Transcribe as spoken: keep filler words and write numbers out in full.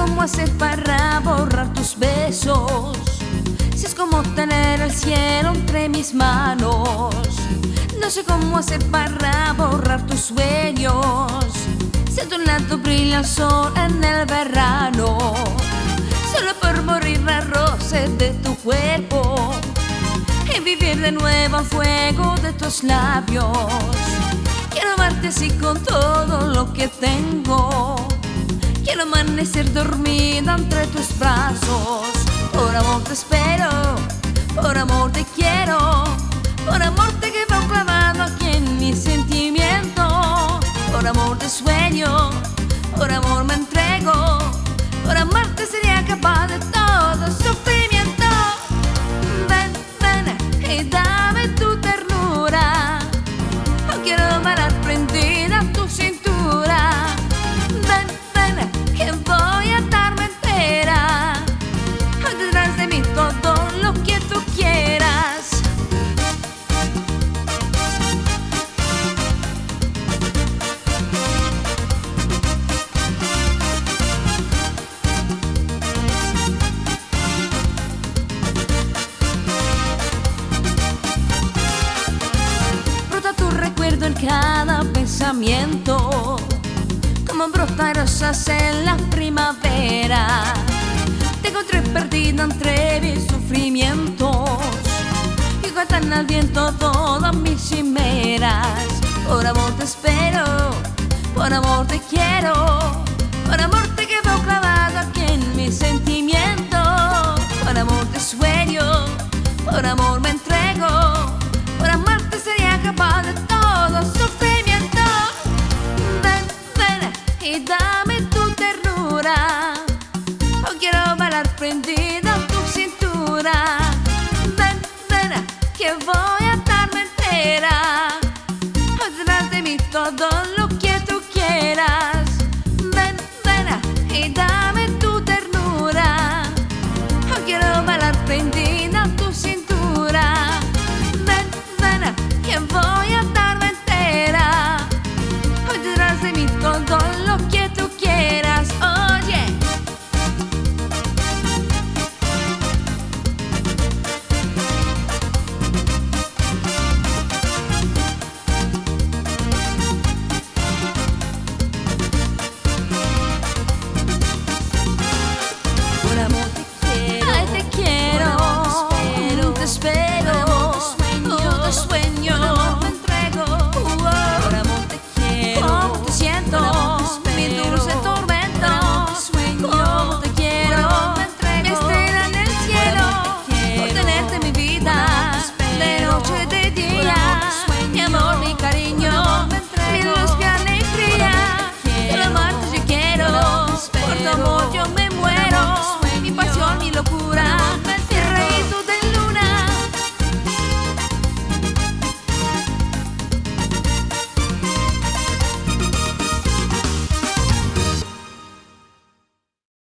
cómo hacer para borrar tus besos, si es como tener el cielo entre mis manos. No sé cómo hacer para borrar tus sueños, si a tu lado brilla el sol en el verano. Solo por morir las roces de tu cuerpo y vivir de nuevo el fuego de tus labios. Quiero amarte así con todo lo que tengo. Quiero amanecer dormida entre tus brazos. Por amor te espero, por amor te quiero, por amor te quedo clavado aquí en mi sentimiento. Por amor te sueño, por amor me entrego, por amarte sería capaz de todo sufrimiento. Ven, ven y dame tu ternura. No quiero amar prendida a tu cintura. Ven, ven, que voy a darme entera. Hoy tendrás de mí todo lo que tú quieras. En cada pensamiento, como brotan rosas en la primavera. Te encontré perdida entre mis sufrimientos y cantan al viento todas mis chimeras. Por amor te espero, por amor te quiero, por amor te quedo clavado aquí en mi sentimiento. Por amor te sueño, por amor me entrego, por amarte sería capaz de todo sufrimiento. Ven, ven y da